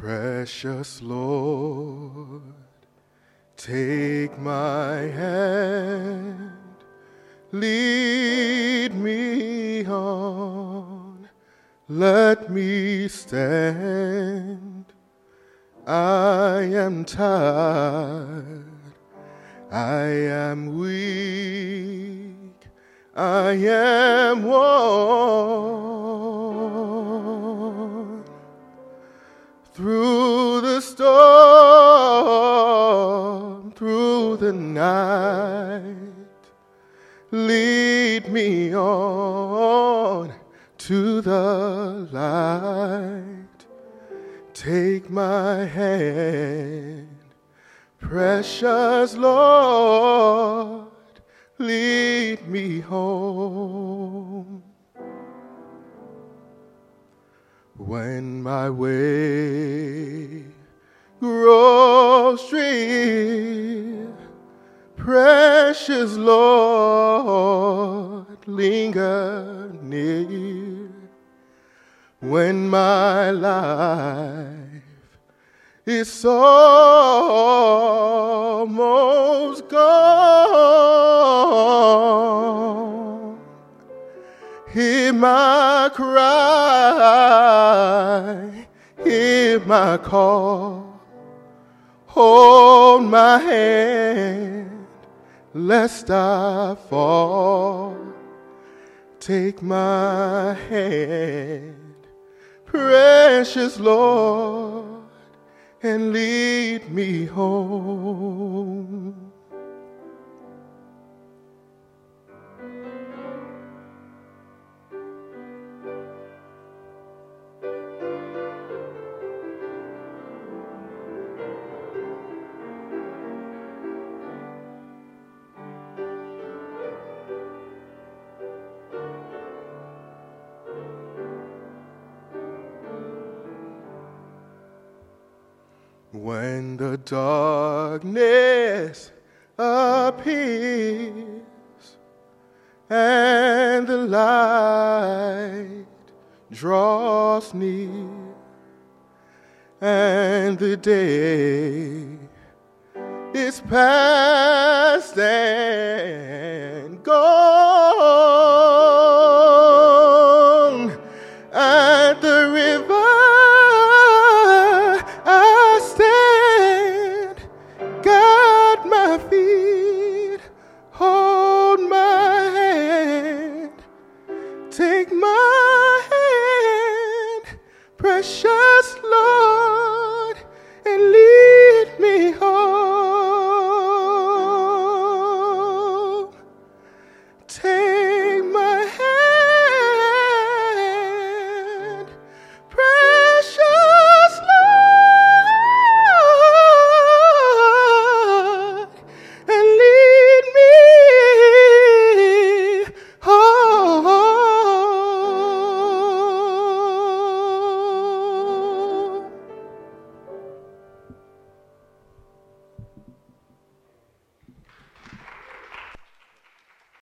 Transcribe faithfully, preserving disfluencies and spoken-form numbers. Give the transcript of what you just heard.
Precious Lord, take my hand, lead me on, let me stand. I am tired, I am weak, I am worn. Through the storm, through the night, lead me on to the light. Take my hand, precious Lord, lead me home. When my way grows drear, precious Lord, linger near. When my life is almost gone, hear my cry, hear my call, hold my hand, lest I fall. Take my hand, precious Lord, and lead me home. When the darkness appears and the light draws near, and the day is past and gone, at the river take my hand, precious Lord.